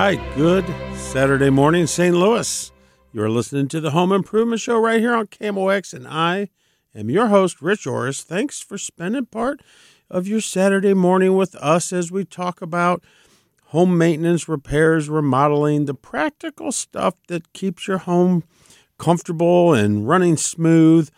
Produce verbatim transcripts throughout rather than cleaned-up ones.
right, good Saturday morning, Saint Louis. You're listening to the Home Improvement Show right here on K M O X, and I am your host, Rich Orris. Thanks for spending part of your Saturday morning with us as we talk about home maintenance, repairs, remodeling, the practical stuff that keeps your home comfortable and running smooth.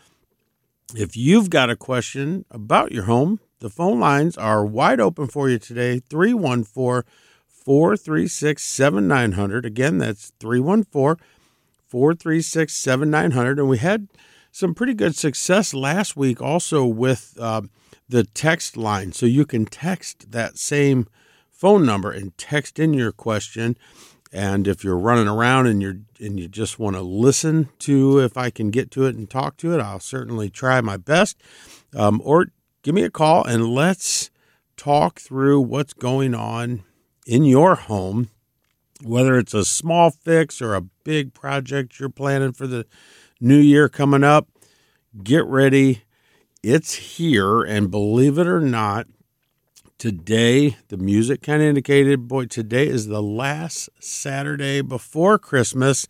If you've got a question about your home, the phone lines are wide open for you today, three one four, four three six, seven nine zero zero. Again, that's three one four, four three six, seven nine zero zero. And we had some pretty good success last week also with uh, the text line. So you can text that same phone number and text in your question. And if you're running around and you're and you just want to listen to if I can get to it and talk to it, I'll certainly try my best. Um, or give me a call and let's talk through what's going on in your home, whether it's a small fix or a big project you're planning for the new year coming up. Get ready. It's here. And believe it or not, today, the music kind of indicated, boy, today is the last Saturday before Christmas.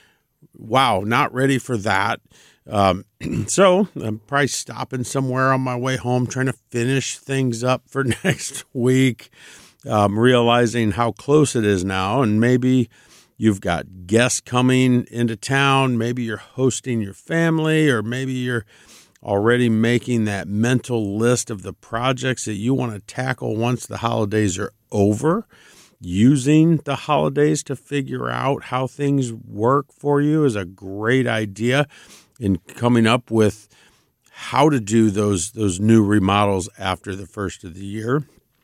Wow, not ready for that. Um, so I'm probably stopping somewhere on my way home, trying to finish things up for next week, um, realizing how close it is now. And maybe you've got guests coming into town. Maybe you're hosting your family, or maybe you're already making that mental list of the projects that you want to tackle once the holidays are over. Using the holidays to figure out how things work for you is a great idea in coming up with how to do those those new remodels after the first of the year.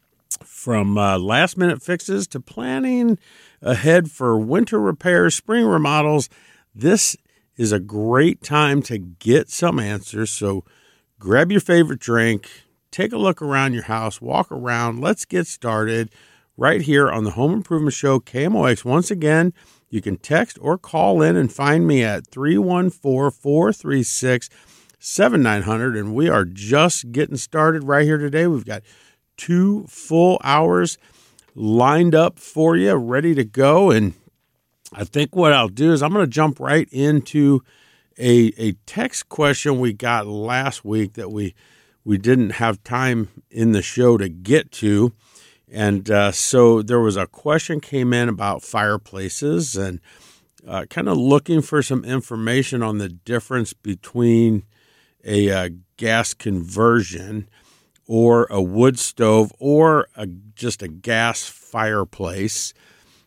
From uh, last-minute fixes to planning ahead for winter repairs, spring remodels, this is a great time to get some answers. So grab your favorite drink, take a look around your house, walk around. Let's get started right here on the Home Improvement Show, K M O X. Once again, you can text or call in and find me at three one four, four three six, seven nine zero zero. And we are just getting started right here today. We've got two full hours lined up for you, ready to go. And I think what I'll do is I'm going to jump right into a a text question we got last week that we we didn't have time in the show to get to. And uh, so there was a question came in about fireplaces and uh, kind of looking for some information on the difference between a uh, gas conversion or a wood stove or a, just a gas fireplace.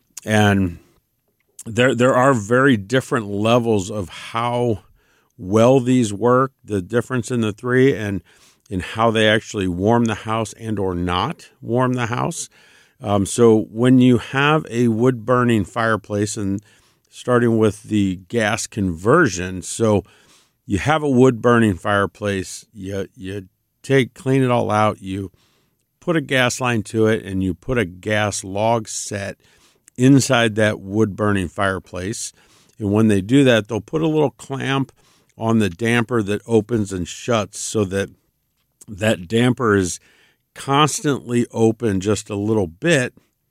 And There there are very different levels of how well these work, the difference in the three, and in how they actually warm the house and or not warm the house. Um, so when you have a wood-burning fireplace, and starting with the gas conversion, so you have a wood-burning fireplace, you you take clean it all out, you put a gas line to it, and you put a gas log set inside that wood-burning fireplace. And when they do that, they'll put a little clamp on the damper that opens and shuts so that that damper is constantly open just a little bit,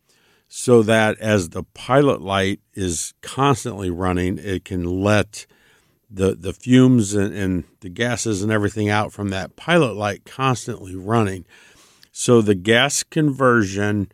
so that as the pilot light is constantly running, it can let the, the fumes and, and the gases and everything out from that pilot light constantly running. So the gas conversion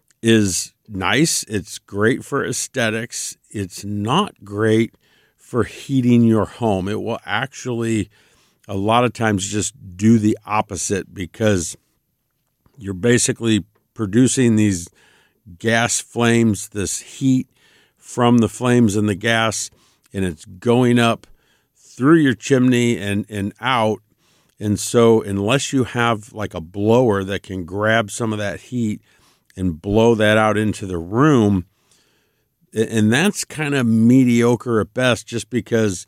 is nice. It's great for aesthetics. It's not great for heating your home. It will actually a lot of times just do the opposite, because you're basically producing these gas flames, this heat from the flames in the gas, and it's going up through your chimney and, and out. And so unless you have like a blower that can grab some of that heat and blow that out into the room, and that's kind of mediocre at best, just because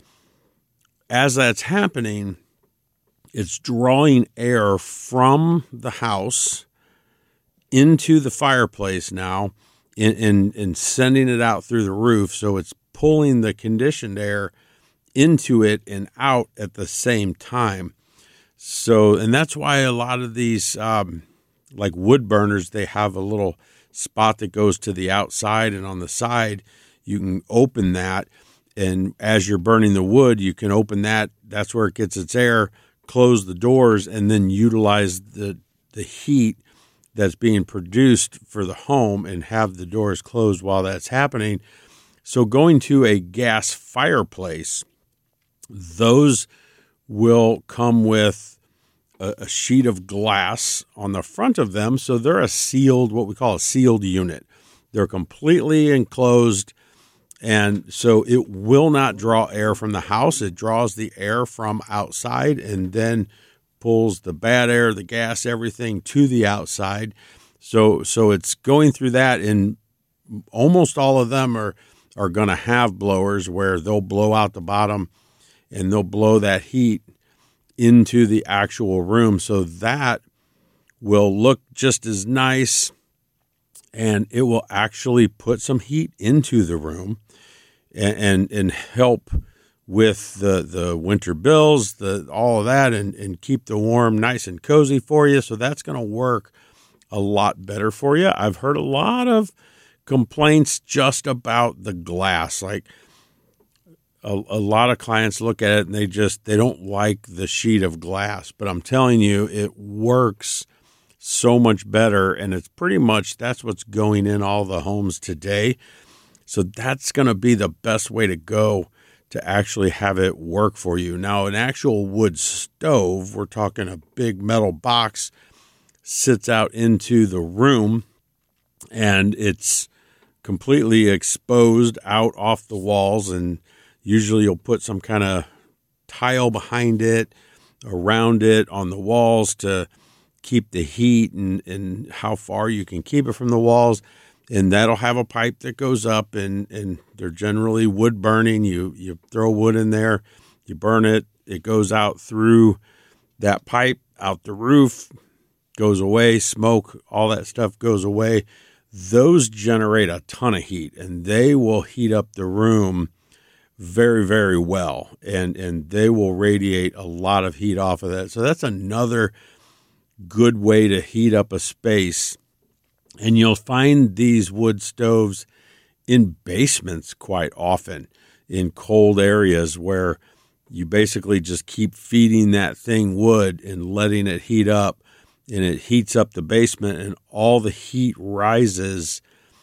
as that's happening, it's drawing air from the house into the fireplace now and, and, and sending it out through the roof. So it's pulling the conditioned air into it and out at the same time. So, and that's why a lot of these, um, like wood burners, they have a little spot that goes to the outside, and on the side, you can open that. And as you're burning the wood, you can open that. That's where it gets its air, close the doors, and then utilize the the heat that's being produced for the home and have the doors closed while that's happening. So going to a gas fireplace, those will come with a, a sheet of glass on the front of them. So they're a sealed, what we call a sealed unit. They're completely enclosed. And so it will not draw air from the house. It draws the air from outside and then pulls the bad air, the gas, everything to the outside. So so it's going through that, and almost all of them are, are going to have blowers where they'll blow out the bottom and they'll blow that heat into the actual room. So that will look just as nice, and it will actually put some heat into the room and and, and help with the, the winter bills, the all of that, and, and keep the warm nice and cozy for you. So that's going to work a lot better for you. I've heard a lot of complaints just about the glass. Like a, a lot of clients look at it and they just, they don't like the sheet of glass. But I'm telling you, it works so much better, and it's pretty much, that's what's going in all the homes today. So that's going to be the best way to go to actually have it work for you. Now, an actual wood stove, we're talking a big metal box, sits out into the room, and it's completely exposed out off the walls, and usually you'll put some kind of tile behind it, around it, on the walls to keep the heat and, and how far you can keep it from the walls. And that'll have a pipe that goes up, and, and they're generally wood burning. You you throw wood in there, you burn it, it goes out through that pipe, out the roof, goes away, smoke, all that stuff goes away. Those generate a ton of heat, and they will heat up the room very, very well, and, and they will radiate a lot of heat off of that. So that's another good way to heat up a space. And you'll find these wood stoves in basements quite often, in cold areas where you basically just keep feeding that thing wood and letting it heat up, and it heats up the basement, and all the heat rises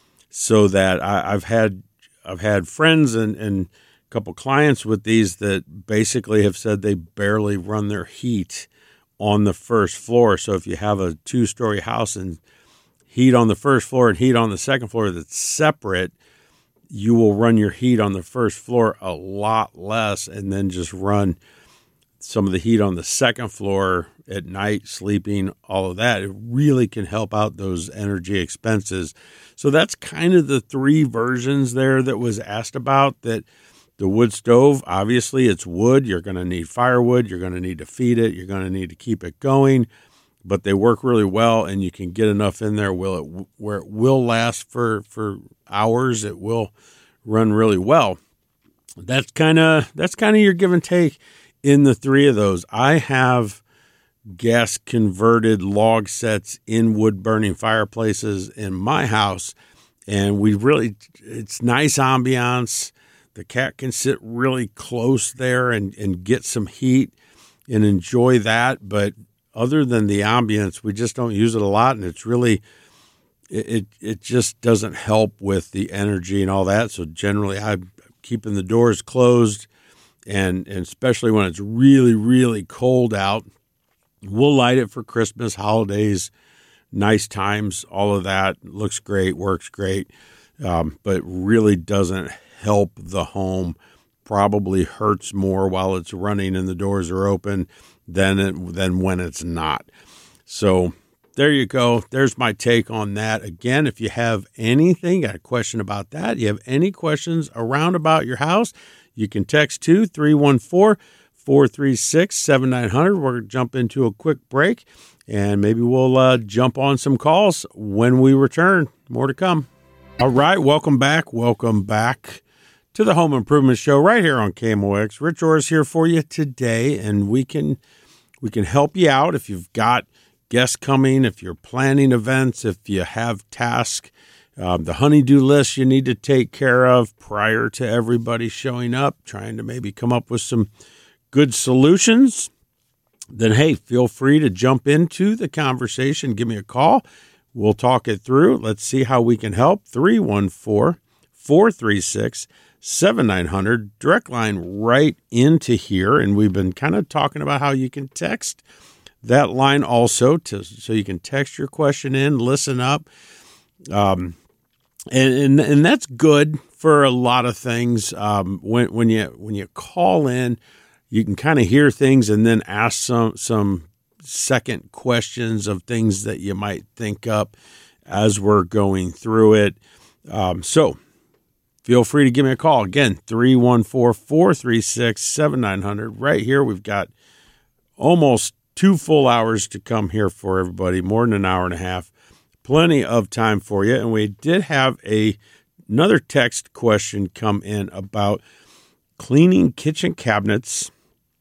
so that I, I've had I've had friends and, and a couple clients with these that basically have said they barely run their heat on the first floor. So if you have a two-story house and heat on the first floor and heat on the second floor that's separate, you will run your heat on the first floor a lot less, and then just run some of the heat on the second floor at night, sleeping, all of that. It really can help out those energy expenses. So that's kind of the three versions there that was asked about. That the wood stove, obviously it's wood. You're going to need firewood. You're going to need to feed it. You're going to need to keep it going. But they work really well, and you can get enough in there will it, where it will last for, for hours. It will run really well. That's kind of that's kind of your give and take in the three of those. I have gas converted log sets in wood burning fireplaces in my house, and we really it's nice ambiance. The cat can sit really close there and, and get some heat and enjoy that, but other than the ambience, we just don't use it a lot, and it's really, it it just doesn't help with the energy and all that. So generally, I'm keeping the doors closed, and, and especially when it's really, really cold out, we'll light it for Christmas, holidays, nice times, all of that. Looks great, works great, um, but really doesn't help the home. Probably hurts more while it's running and the doors are open than it, than when it's not. So there you go. There's my take on that. Again, if you have anything, got a question about that, you have any questions around about your house, you can text to three one four, four three six, seven nine zero zero. We're going to jump into a quick break, and maybe we'll uh, jump on some calls when we return. More to come. All right. Welcome back. Welcome back to the Home Improvement Show right here on K M O X. Rich Orris here for you today, and we can we can help you out if you've got guests coming, if you're planning events, if you have tasks Um, the honeydew list you need to take care of prior to everybody showing up, trying to maybe come up with some good solutions, then, hey, feel free to jump into the conversation. Give me a call. We'll talk it through. Let's see how we can help. three one four, four three six, seven nine zero zero, direct line right into here. And we've been kind of talking about how you can text that line also, to, so you can text your question in, listen up. Um, and, and, and that's good for a lot of things. Um, when, when you, when you call in, you can kind of hear things and then ask some, some second questions of things that you might think up as we're going through it. Um, so feel free to give me a call. Again, three one four, four three six, seven nine zero zero. Right here, we've got almost two full hours to come here for everybody, more than an hour and a half. Plenty of time for you. And we did have a another text question come in about cleaning kitchen cabinets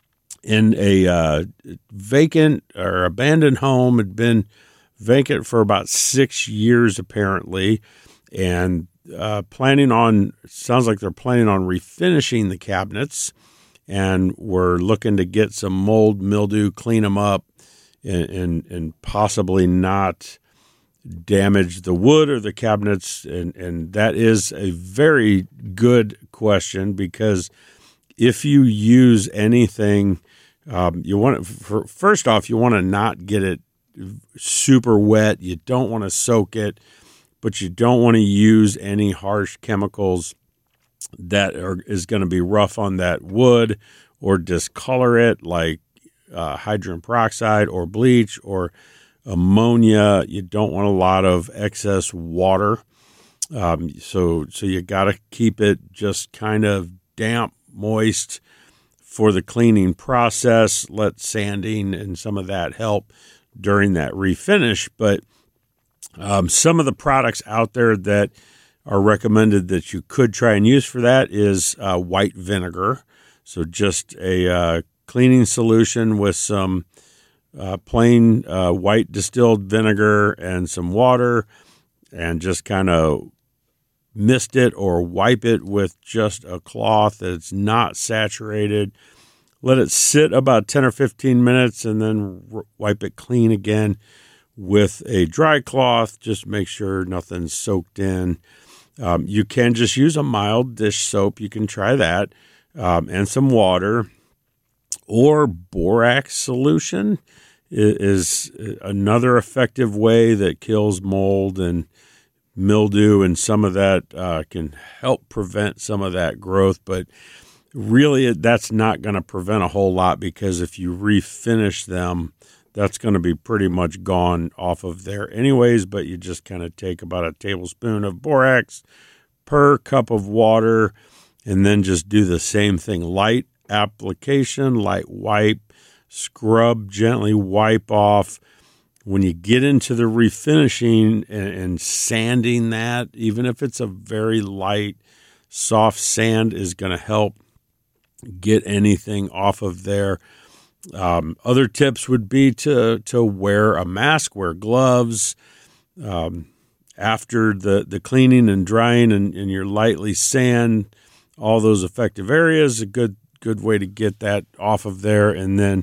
in a uh, vacant or abandoned home. Had been vacant for about six years apparently, and uh, planning on, sounds like they're planning on refinishing the cabinets, and we're looking to get some mold, mildew, clean them up, and, and, and possibly not damage the wood or the cabinets. And, and that is a very good question, because if you use anything, um, you want to, for, first off, you want to not get it super wet. You don't want to soak it, but you don't want to use any harsh chemicals that are, is going to be rough on that wood or discolor it, like uh, hydrogen peroxide or bleach or ammonia. You don't want a lot of excess water. Um, so, so you got to keep it just kind of damp, moist for the cleaning process. Let sanding and some of that help during that refinish. But um, some of the products out there that are recommended that you could try and use for that is uh, white vinegar. So just a uh, cleaning solution with some uh, plain uh, white distilled vinegar and some water, and just kind of mist it or wipe it with just a cloth that's not saturated. Let it sit about ten or fifteen minutes, and then r- wipe it clean again with a dry cloth. Just make sure nothing's soaked in. Um, you can just use a mild dish soap. You can try that, um, and some water. Or borax solution is, is another effective way that kills mold and mildew, and some of that uh, can help prevent some of that growth. But really, that's not going to prevent a whole lot, because if you refinish them, that's going to be pretty much gone off of there anyways. But you just kind of take about a tablespoon of borax per cup of water, and then just do the same thing. Light application, light wipe, scrub, gently wipe off. When you get into the refinishing and, and sanding that, even if it's a very light, soft sand, is going to help get anything off of there. Um, other tips would be to to wear a mask, wear gloves. Um, after the, the cleaning and drying, and, and you're lightly sand all those effective areas, a good good way to get that off of there. And then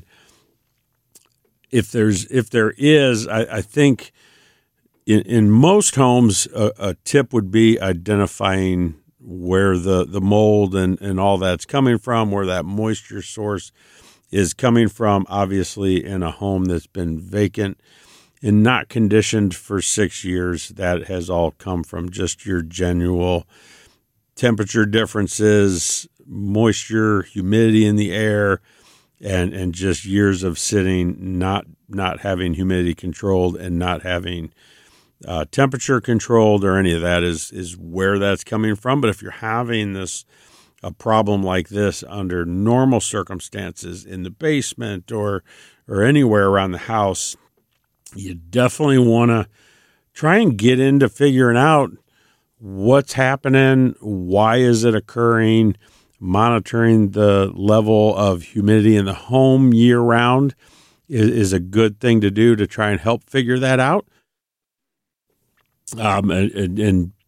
if there's if there is, I, I think in, in most homes, a, a tip would be identifying where the, the mold and, and all that's coming from, where that moisture source is coming from. Obviously, in a home that's been vacant and not conditioned for six years, that has all come from just your general temperature differences, moisture, humidity in the air, and, and just years of sitting, not not having humidity controlled and not having uh, temperature controlled or any of that is is where that's coming from. But if you're having this a problem like this under normal circumstances in the basement or or anywhere around the house, you definitely want to try and get into figuring out what's happening, why is it occurring. Monitoring the level of humidity in the home year round is, is a good thing to do to try and help figure that out. Um, and, and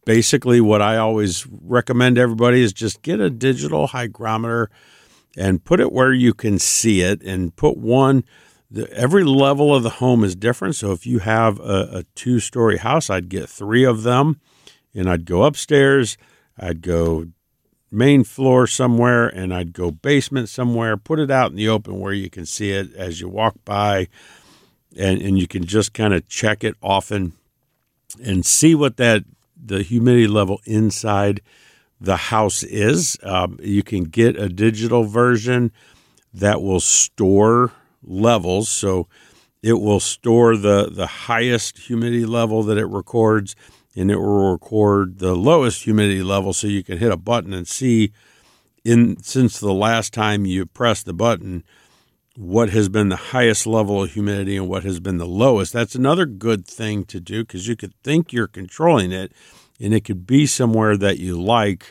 basically what I always recommend to everybody is just get a digital hygrometer and put it where you can see it, and put one. The, every level of the home is different. So if you have a, a two-story house, I'd get three of them, and I'd go upstairs, I'd go main floor somewhere, and I'd go basement somewhere, put it out in the open where you can see it as you walk by, and, and you can just kind of check it often and see what that the humidity level inside the house is. Um, you can get a digital version that will store levels. So it will store the, the highest humidity level that it records, and it will record the lowest humidity level, so you can hit a button and see in since the last time you pressed the button what has been the highest level of humidity and what has been the lowest. That's another good thing to do, because you could think you're controlling it, and it could be somewhere that you like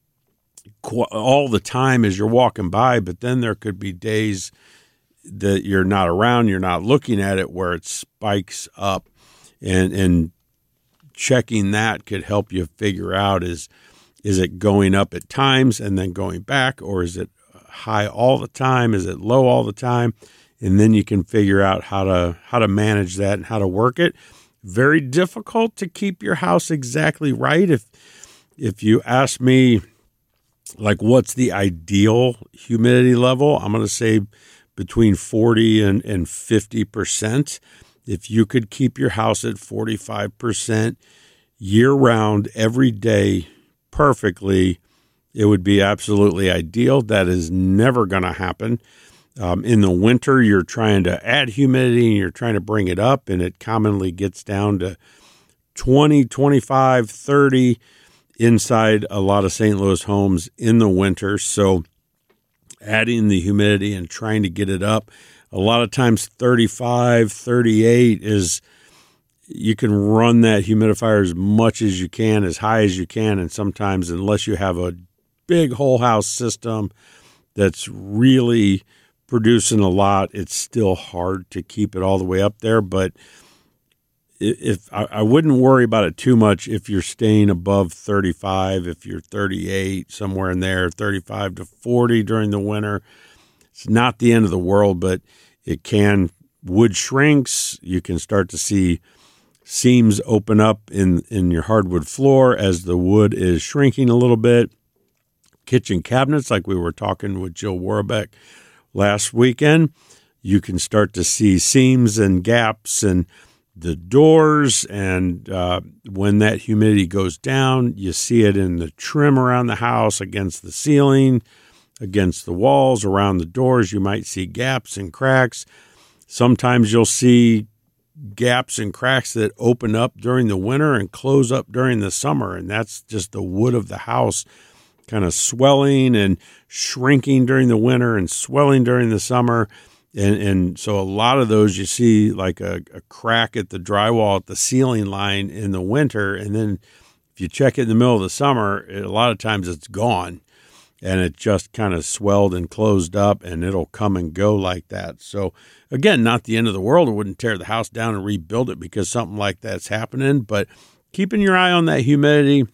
all the time as you're walking by, but then there could be days that you're not around, you're not looking at it, where it spikes up, and and checking that could help you figure out is is it going up at times and then going back, or is it high all the time? Is it low all the time? And then you can figure out how to how to manage that and how to work it. Very difficult to keep your house exactly right. If if you ask me, like, what's the ideal humidity level, I'm going to say between forty and, and fifty percent. If you could keep your house at forty-five percent year-round, every day, perfectly, it would be absolutely ideal. That is never going to happen. Um, in the winter, you're trying to add humidity and you're trying to bring it up, and it commonly gets down to twenty, twenty-five, thirty inside a lot of Saint Louis homes in the winter. So adding the humidity and trying to get it up, a lot of times thirty-five, thirty-eight is, you can run that humidifier as much as you can, as high as you can, and sometimes, unless you have a big whole house system that's really producing a lot, it's still hard to keep it all the way up there. But if I, I wouldn't worry about it too much if you're staying above thirty-five, if you're thirty-eight, somewhere in there, thirty-five to forty during the winter. It's not the end of the world, but it can, wood shrinks. You can start to see seams open up in, in your hardwood floor as the wood is shrinking a little bit. Kitchen cabinets, like we were talking with Jill Warbeck last weekend, you can start to see seams and gaps in the doors. And uh, when that humidity goes down, you see it in the trim around the house, against the ceiling, against the walls, around the doors. You might see gaps and cracks. Sometimes you'll see gaps and cracks that open up during the winter and close up during the summer. And that's just the wood of the house kind of swelling and shrinking during the winter and swelling during the summer. And and so a lot of those, you see like a, a crack at the drywall at the ceiling line in the winter. And then if you check it in the middle of the summer, it, a lot of times it's gone. And it just kind of swelled and closed up, and it'll come and go like that. So, again, not the end of the world. I wouldn't tear the house down and rebuild it because something like that's happening. But keeping your eye on that humidity,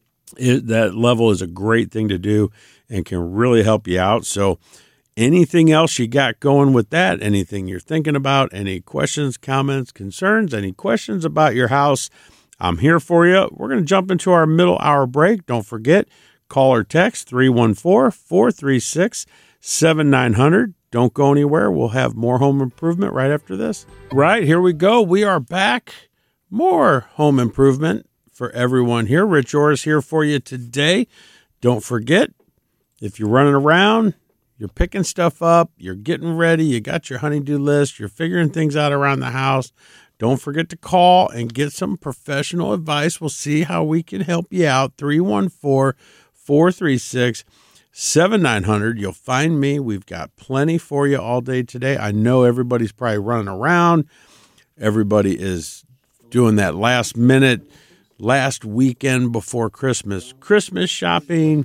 it, that level is a great thing to do and can really help you out. So anything else you got going with that, anything you're thinking about, any questions, comments, concerns, any questions about your house, I'm here for you. We're going to jump into our middle hour break. Don't forget, call or text three one four, four three six, seven nine zero zero. Don't go anywhere. We'll have more home improvement right after this. Right, here we go. We are back. More home improvement for everyone here. Rich Orris here for you today. Don't forget, if you're running around, you're picking stuff up, you're getting ready, you got your honey-do list, you're figuring things out around the house, don't forget to call and get some professional advice. We'll see how we can help you out. three one four, four three six, seven nine zero zero. You'll find me. We've got plenty for you all day today. I know everybody's probably running around. Everybody is doing that last minute, last weekend before Christmas, Christmas shopping.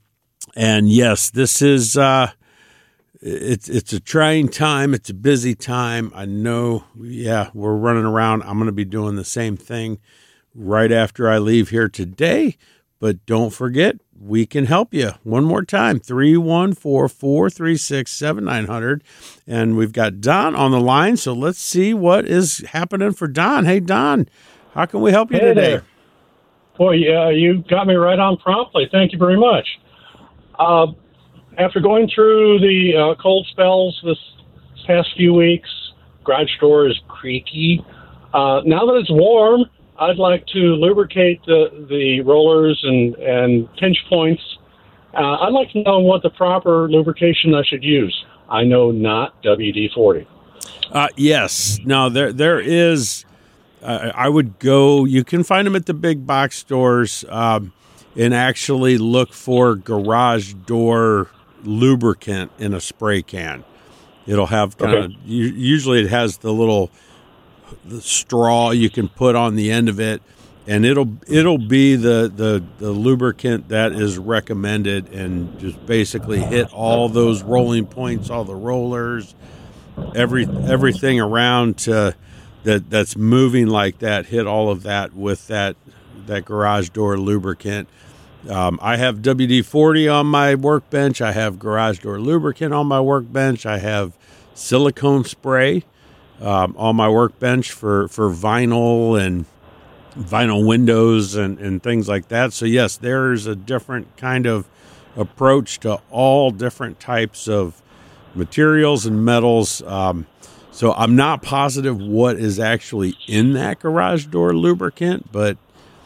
And yes, this is, uh, it's, it's a trying time. It's a busy time. I know, yeah, we're running around. I'm going to be doing the same thing right after I leave here today. But don't forget, we can help you. One more time, three one four, four three six, seven nine zero zero. And we've got Don on the line, so let's see what is happening for Don. Hey, Don, how can we help you hey today? There. Boy, yeah, you got me right on promptly. Thank you very much. Uh, after going through the uh, cold spells this past few weeks, garage door is creaky. Uh, now that it's warm, I'd like to lubricate the, the rollers and, and pinch points. Uh, I'd like to know what the proper lubrication I should use. I know not W D forty. Uh, yes. Now, there there is, uh, I would go, you can find them at the big box stores um, and actually look for garage door lubricant in a spray can. It'll have kind Okay. of, usually it has the little the straw you can put on the end of it, and it'll it'll be the, the, the lubricant that is recommended, and just basically hit all those rolling points, all the rollers, every everything around to that that's moving like that. Hit all of that with that that garage door lubricant. Um, I have W D forty on my workbench. I have garage door lubricant on my workbench. I have silicone spray um, on my workbench for, for vinyl and vinyl windows and, and things like that. So, yes, there's a different kind of approach to all different types of materials and metals. Um, so I'm not positive what is actually in that garage door lubricant, but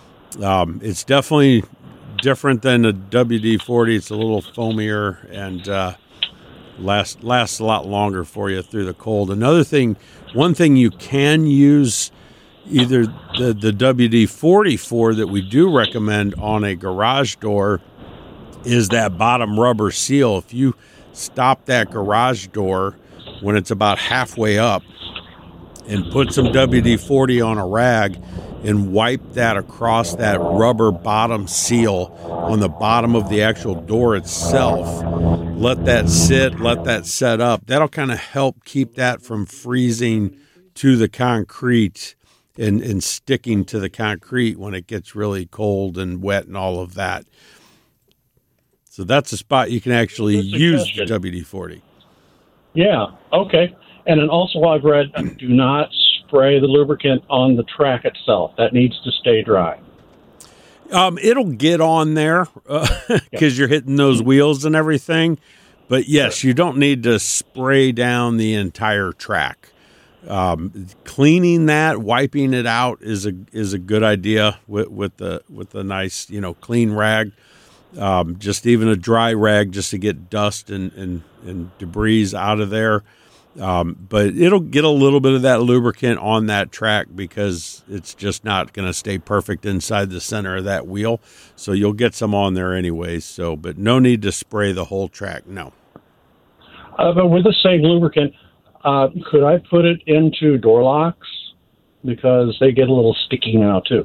um, it's definitely different than a W D forty. It's a little foamier and uh, lasts lasts a lot longer for you through the cold. Another thing, one thing you can use either the, the W D forty for that we do recommend on a garage door is that bottom rubber seal. If you stop that garage door when it's about halfway up and put some W D forty on a rag and wipe that across that rubber bottom seal on the bottom of the actual door itself, let that sit, let that set up. That'll kind of help keep that from freezing to the concrete and, and sticking to the concrete when it gets really cold and wet and all of that. So that's a spot you can actually use the W D forty. Yeah, okay. And then also I've read, do not spray the lubricant on the track itself. That needs to stay dry. Um, it'll get on there because uh, Yeah. you're hitting those wheels and everything. But, yes, sure. You don't need to spray down the entire track. Um, cleaning that, wiping it out is a is a good idea with, with the with a nice, you know, clean rag. Um, just even a dry rag just to get dust and, and, and debris out of there. Um, but it'll get a little bit of that lubricant on that track because it's just not going to stay perfect inside the center of that wheel. So you'll get some on there anyways. So, but no need to spray the whole track. No. Uh, but with the same lubricant, uh, could I put it into door locks? Because they get a little sticky now, too.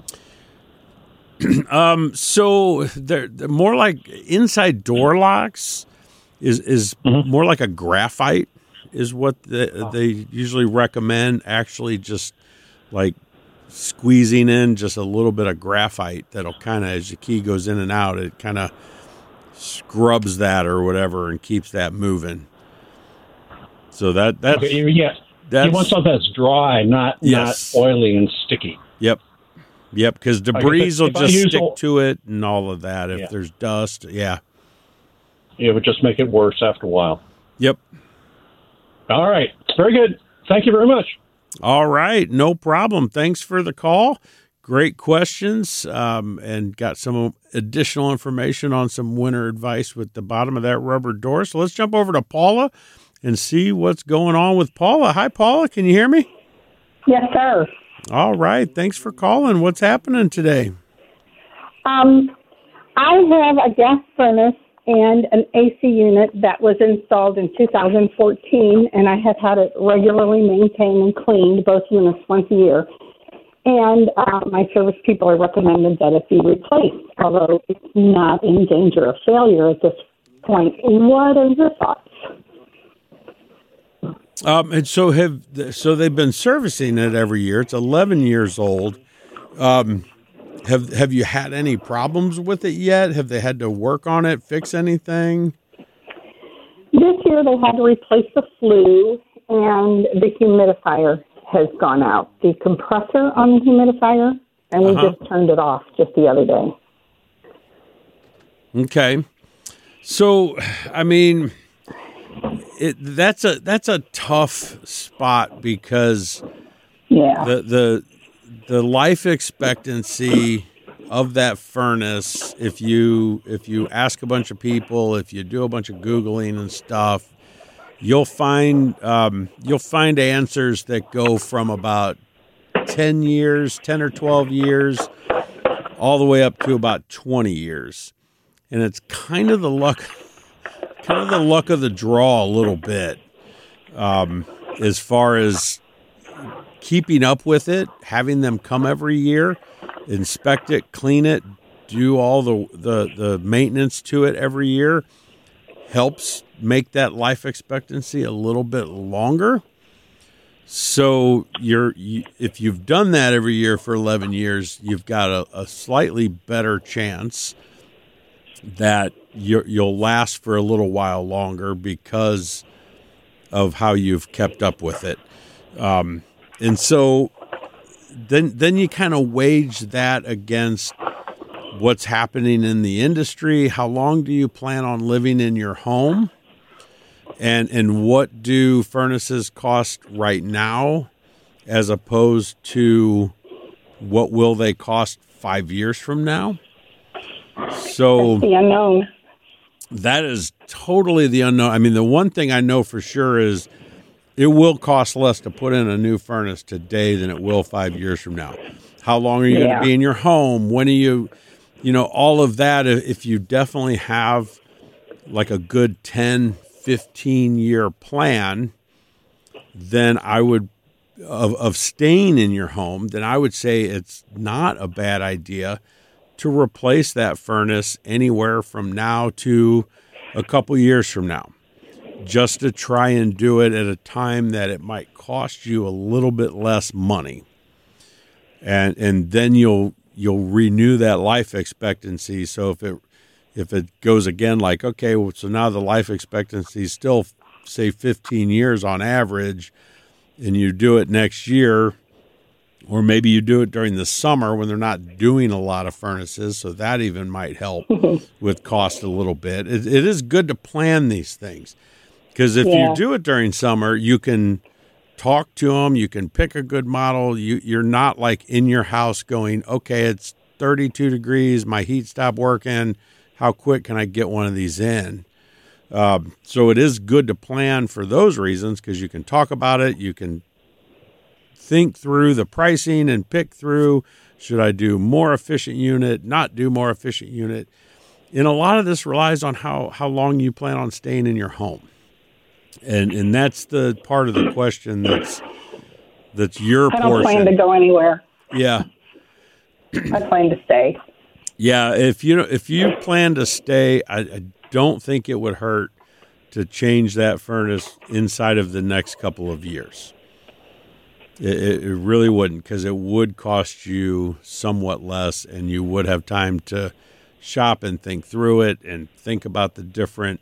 um, so they're, they're more like inside door locks is, is mm-hmm. more like a graphite is what the, they usually recommend. Actually just like squeezing in just a little bit of graphite that'll kind of, as the key goes in and out, it kind of scrubs that or whatever and keeps that moving. So that that's okay, yeah. That's, you want something that's dry, not yes. not oily and sticky. Yep. Yep, because debris if, will if just stick a, to it and all of that. If yeah. there's dust, yeah. It would just make it worse after a while. Yep. All right. Very good. Thank you very much. All right. No problem. Thanks for the call. Great questions, um, and got some additional information on some winter advice with the bottom of that rubber door. So let's jump over to Paula and see what's going on with Paula. Hi, Paula. Can you hear me? Yes, sir. All right. Thanks for calling. What's happening today? Um, I have a gas furnace and an A C unit that was installed in two thousand fourteen, and I have had it regularly maintained and cleaned, both units once a year. And uh, my service people are recommended that it be replaced, although it's not in danger of failure at this point. What are your thoughts? Um, and so have so they've been servicing it every year. It's eleven years old. Um, have have you had any problems with it yet? Have they had to work on it, fix anything? This year they had to replace the flue, and the humidifier has gone out. The compressor on the humidifier, and we Uh-huh. just turned it off just the other day. Okay. So, I mean, it that's a that's a tough spot because Yeah. the the the life expectancy of that furnace, if you if you ask a bunch of people, if you do a bunch of Googling and stuff, you'll find um, you'll find answers that go from about ten years, ten or twelve years, all the way up to about twenty years. And it's kind of the luck, kind of the luck of the draw a little bit, um, as far as keeping up with it, having them come every year, inspect it, clean it, do all the, the, the maintenance to it every year, helps make that life expectancy a little bit longer. So you're, you, if you've done that every year for eleven years, you've got a, a slightly better chance that you're, you'll last for a little while longer because of how you've kept up with it. Um, and so then then you kind of wage that against what's happening in the industry. How long do you plan on living in your home? And and what do furnaces cost right now as opposed to what will they cost five years from now? So That's the unknown. that is totally the unknown. I mean, the one thing I know for sure is it will cost less to put in a new furnace today than it will five years from now. How long are you Yeah. going to be in your home? When are you, you know, all of that. If you definitely have like a good ten, fifteen year plan, then I would, of, of staying in your home, then I would say it's not a bad idea to replace that furnace anywhere from now to a couple years from now, just to try and do it at a time that it might cost you a little bit less money. And and then you'll you'll renew that life expectancy. So if it if it goes again, like, okay, well, so now the life expectancy is still, say, fifteen years on average, and you do it next year, or maybe you do it during the summer when they're not doing a lot of furnaces, so that even might help with cost a little bit. It, it is good to plan these things, because if Yeah. you do it during summer, you can talk to them, you can pick a good model. You, you're not like in your house going, okay, it's thirty-two degrees, my heat stopped working, how quick can I get one of these in? Um, so it is good to plan for those reasons, because you can talk about it, you can think through the pricing and pick through, should I do more efficient unit, not do more efficient unit? And a lot of this relies on how, how long you plan on staying in your home. And and that's the part of the question that's that's your I don't portion. plan to go anywhere. Yeah. I plan to stay. Yeah, if you if you plan to stay, I, I don't think it would hurt to change that furnace inside of the next couple of years. It, it really wouldn't, because it would cost you somewhat less, and you would have time to shop and think through it and think about the different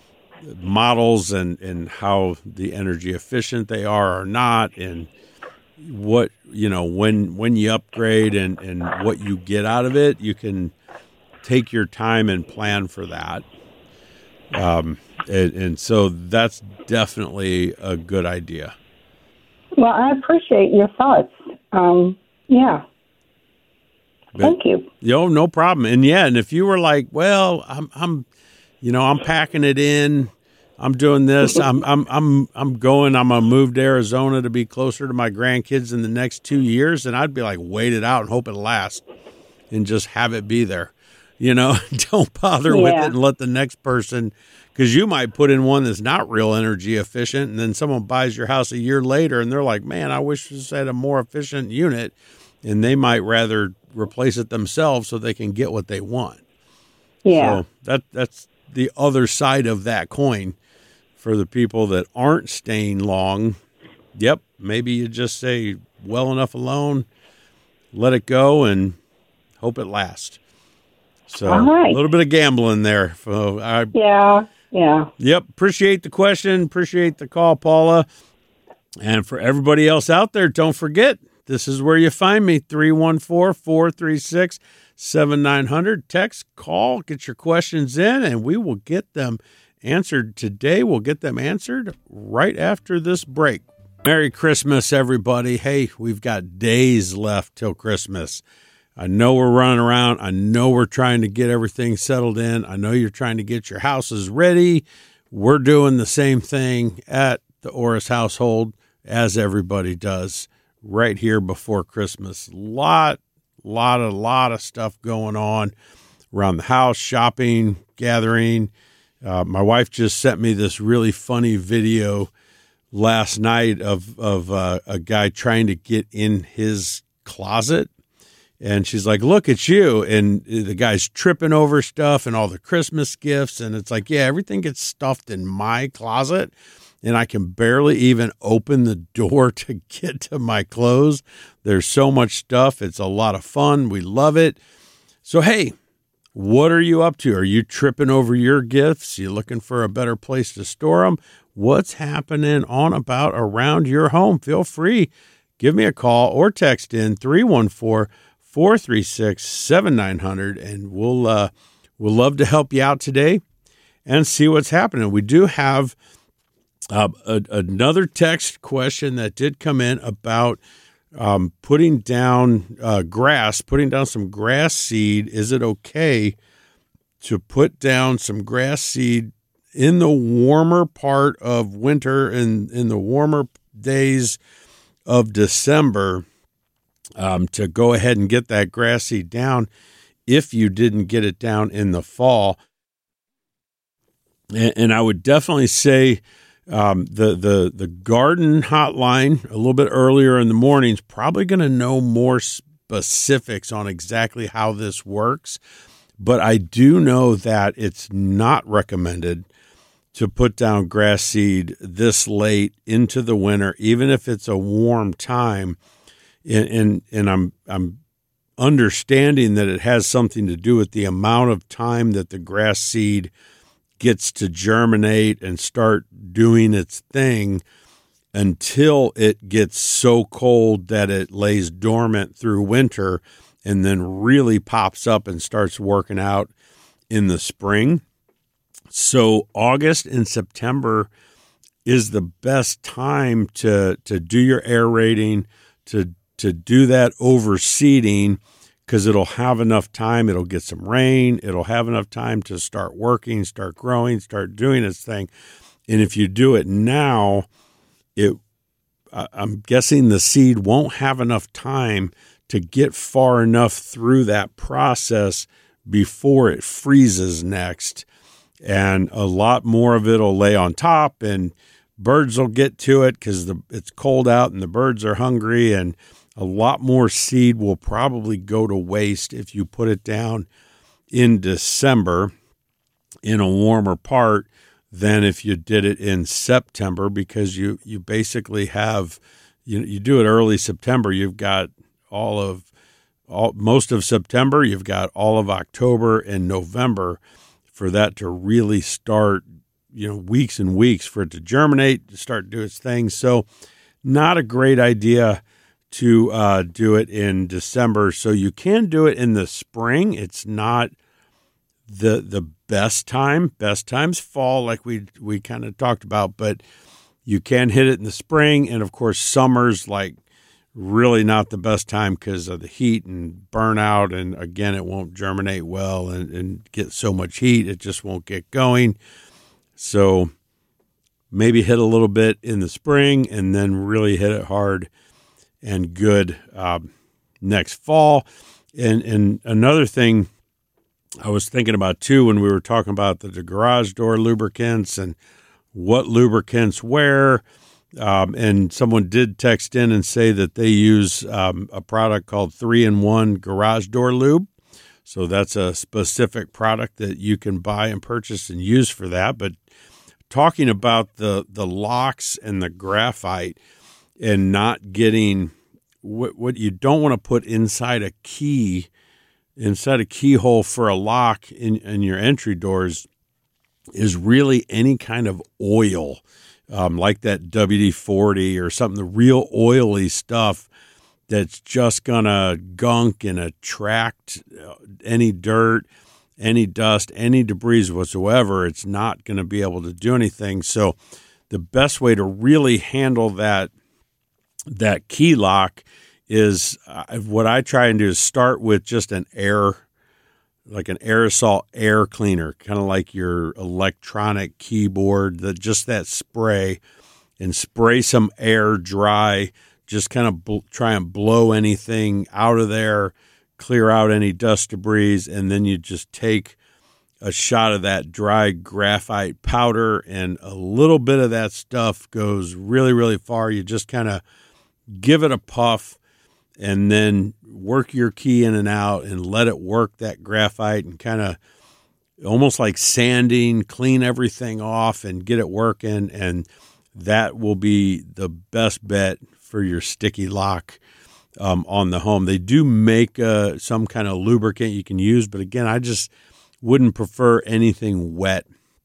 models and, and how the energy efficient they are or not, and what, you know, when when you upgrade and, and what you get out of it. You can take your time and plan for that. Um, and, and so that's definitely a good idea. Well, I appreciate your thoughts. Um, yeah. But, Thank you. Yo, no problem. And yeah, and if you were like, well, I'm, I'm, you know, I'm packing it in, I'm doing this, I'm, I'm, I'm, I'm going, I'm gonna move to Arizona to be closer to my grandkids in the next two years, and I'd be like, wait it out and hope it lasts, and just have it be there. You know, don't bother with Yeah. it and let the next person, because you might put in one that's not real energy efficient, and then someone buys your house a year later, and they're like, man, I wish this had a more efficient unit, and they might rather replace it themselves so they can get what they want. Yeah. So that that's the other side of that coin for the people that aren't staying long. Yep, maybe you just say, well enough alone, let it go, and Hope it lasts. So All right. a little bit of gambling there. So I, Yeah, yeah. Yep. Appreciate the question. Appreciate the call, Paula. And for everybody else out there, don't forget, this is where you find me, three one four, four three six, seven nine zero zero. Text, call, get your questions in, and we will get them answered today. We'll get them answered right after this break. Merry Christmas, everybody. Hey, we've got days left till Christmas. I know we're running around. I know we're trying to get everything settled in. I know you're trying to get your houses ready. We're doing the same thing at the Orris household as everybody does right here before Christmas. Lot, lot, a lot of stuff going on around the house, shopping, gathering. Uh, my wife just sent me this really funny video last night of, of uh, a guy trying to get in his closet. And she's like, look at you. And the guy's tripping over stuff and all the Christmas gifts. And it's like, yeah, everything gets stuffed in my closet. And I can barely even open the door to get to my clothes. There's so much stuff. It's a lot of fun. We love it. So, hey, what are you up to? Are you tripping over your gifts? You looking for a better place to store them? What's happening on about around your home? Feel free. Give me a call or text in three one four, four three six, seven nine zero zero, and we'll uh, we'll love to help you out today and see what's happening. We do have uh, a, another text question that did come in about um, putting down uh, grass, putting down some grass seed. Is it okay to put down some grass seed in the warmer part of winter and in the warmer days of December? Um, to go ahead and get that grass seed down if you didn't get it down in the fall. And, and I would definitely say um, the, the, the garden hotline a little bit earlier in the morning is probably going to know more specifics on exactly how this works. But I do know that it's not recommended to put down grass seed this late into the winter, even if it's a warm time. And, and and I'm I'm understanding that it has something to do with the amount of time that the grass seed gets to germinate and start doing its thing until it gets so cold that it lays dormant through winter and then really pops up and starts working out in the spring. So August and September is the best time to to do your aerating, to to do that overseeding, because it'll have enough time. It'll get some rain. It'll have enough time to start working, start growing, start doing its thing. And if you do it now, it I'm guessing the seed won't have enough time to get far enough through that process before it freezes next. And a lot more of it will lay on top, and birds will get to it because the it's cold out and the birds are hungry, and a lot more seed will probably go to waste if you put it down in December in a warmer part than if you did it in September, because you, you basically have, you you do it early September, you've got all of, all most of September, you've got all of October and November for that to really start, you know, weeks and weeks for it to germinate, to start to do its thing. So not a great idea to uh, do it in December. So you can do it in the spring. It's not the the best time. Best time's fall, like we we kind of talked about, but you can hit it in the spring. And of course, summer's like really not the best time because of the heat and burnout. And again, it won't germinate well and, and get so much heat, it just won't get going. So maybe hit a little bit in the spring and then really hit it hard and good um, next fall. And and another thing I was thinking about too, when we were talking about the, the garage door lubricants and what lubricants where, um, and someone did text in and say that they use um, a product called three in one Garage Door Lube. So that's a specific product that you can buy and purchase and use for that. But talking about the the locks and the graphite, and not getting what what you don't want to put inside a key inside a keyhole for a lock in, in your entry doors is really any kind of oil, um, like that W D forty or something, the real oily stuff that's just going to gunk and attract any dirt, any dust, any debris whatsoever. It's not going to be able to do anything. So the best way to really handle that that key lock is uh, what I try and do is start with just an air, like an aerosol air cleaner, kind of like your electronic keyboard, that just that spray, and spray some air dry. Just kind of bl- try and blow anything out of there, clear out any dust debris, and then you just take a shot of that dry graphite powder, and a little bit of that stuff goes really, really far. You just kind of give it a puff and then work your key in and out and let it work that graphite and kind of almost like sanding, clean everything off and get it working, and that will be the best bet for your sticky lock um, on the home. They do make uh, some kind of lubricant you can use, but again, I just wouldn't prefer anything wet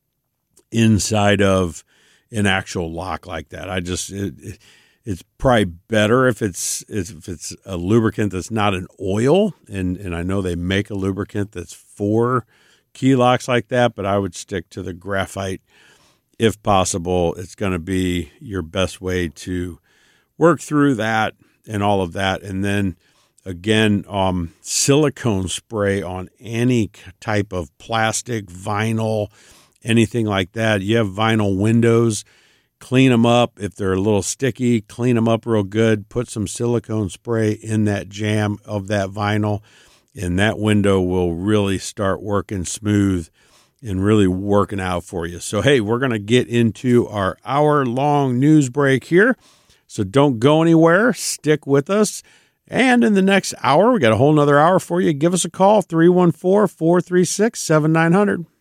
inside of an actual lock like that. I just it, it, it's probably better if it's if it's a lubricant that's not an oil, and and I know they make a lubricant that's for key locks like that, but I would stick to the graphite if possible. It's going to be your best way to work through that and all of that. And then again, um, silicone spray on any type of plastic, vinyl, anything like that. You have vinyl windows, clean them up. If they're a little sticky, clean them up real good. Put some silicone spray in that jamb of that vinyl, and that window will really start working smooth and really working out for you. So, hey, we're going to get into our hour-long news break here. So don't go anywhere. Stick with us. And in the next hour, we got a whole nother hour for you. Give us a call, three one four, four three six, seven nine zero zero.